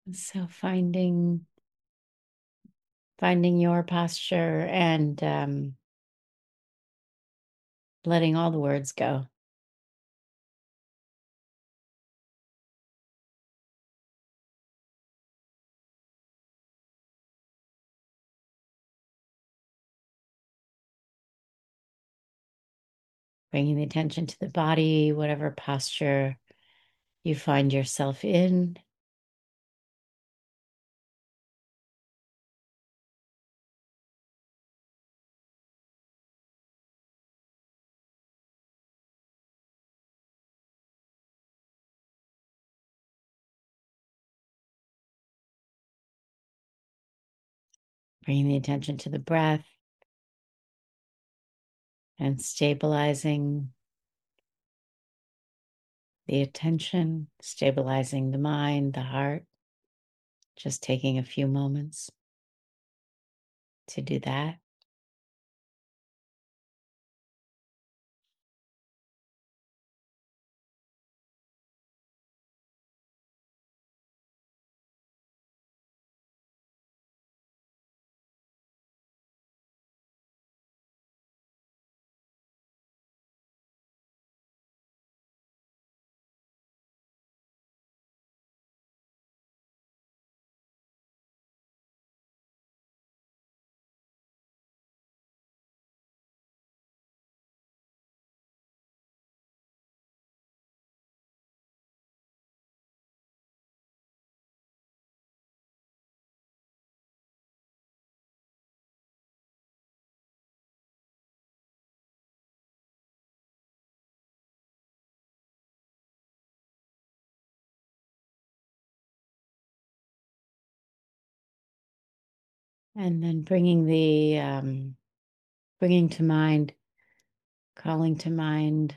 So finding your posture and letting all the words go. Bringing the attention to the body, whatever posture you find yourself in. Bringing the attention to the breath and stabilizing the attention, stabilizing the mind, the heart. Just taking a few moments to do that. And then bringing to mind, calling to mind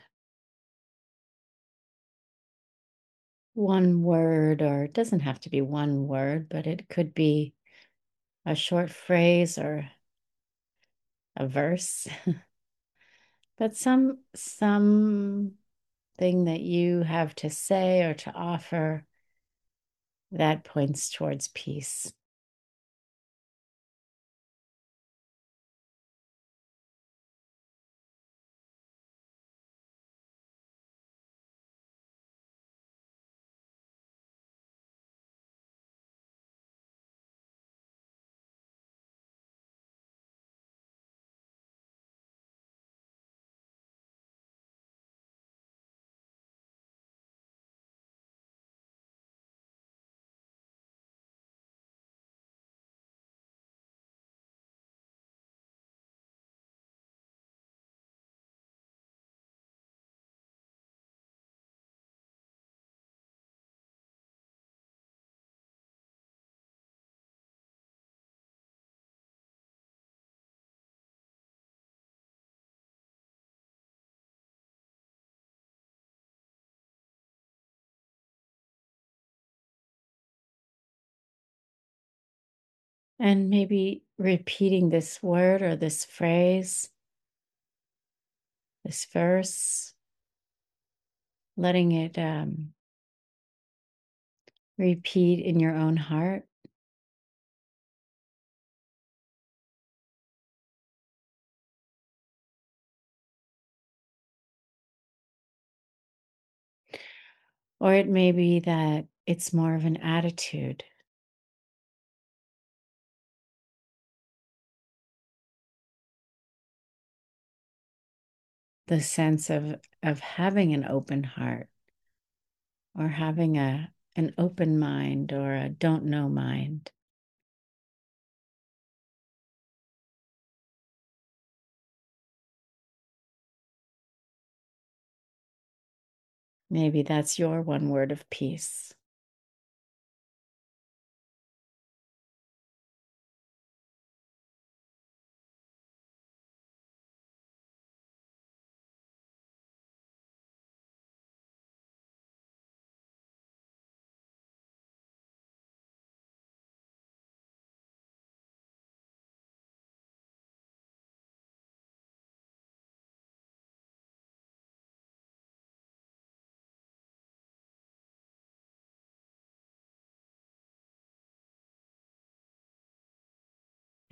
one word, or it doesn't have to be one word, but it could be a short phrase or a verse, but something that you have to say or to offer that points towards peace. And maybe repeating this word or this phrase, this verse, letting it repeat in your own heart. Or it may be that it's more of an attitude, the sense of having an open heart or having an open mind or a don't know mind. Maybe that's your one word of peace.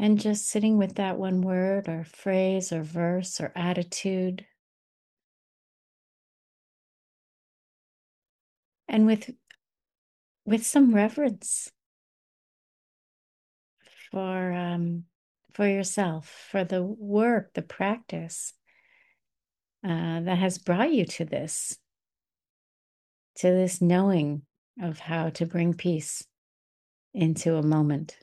And just sitting with that one word or phrase or verse or attitude, and with some reverence for yourself, for the work, the practice that has brought you to this knowing of how to bring peace into a moment.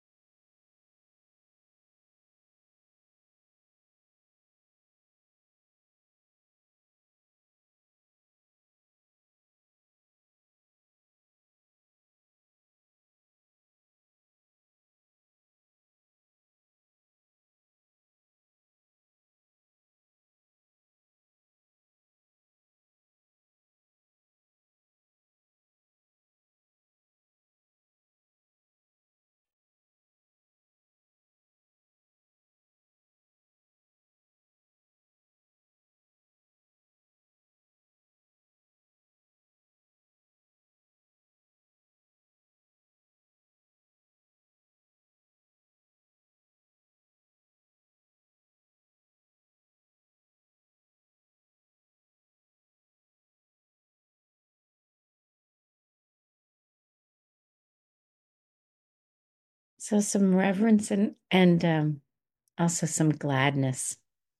So some reverence and also some gladness.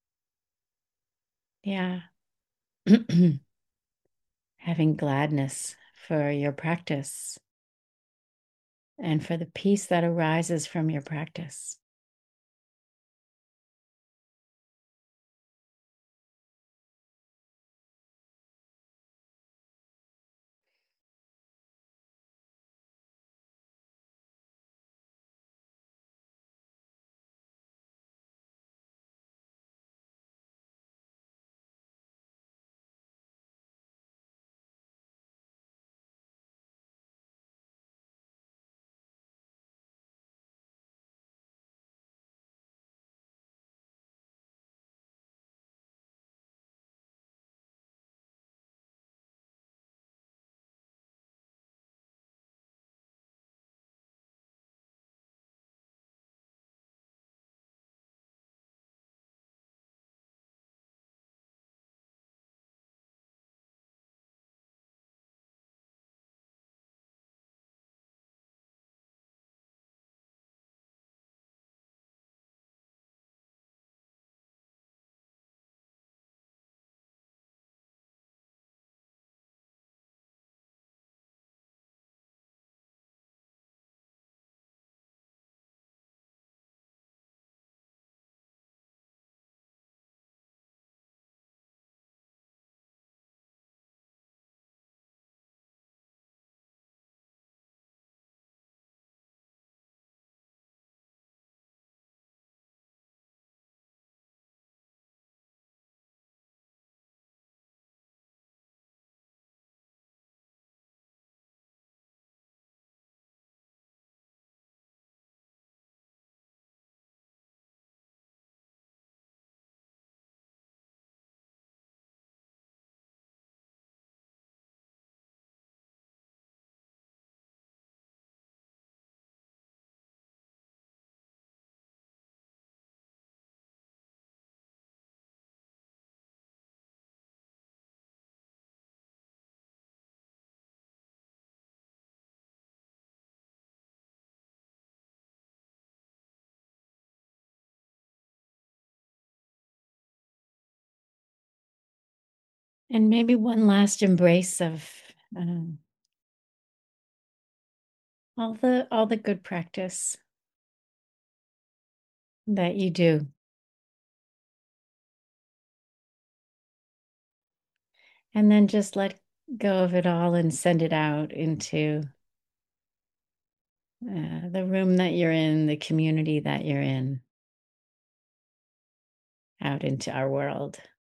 Yeah. Having gladness for your practice and for the peace that arises from your practice. And maybe one last embrace of um, all the good practice that you do. And then just let go of it all and send it out into the room that you're in, the community that you're in, out into our world.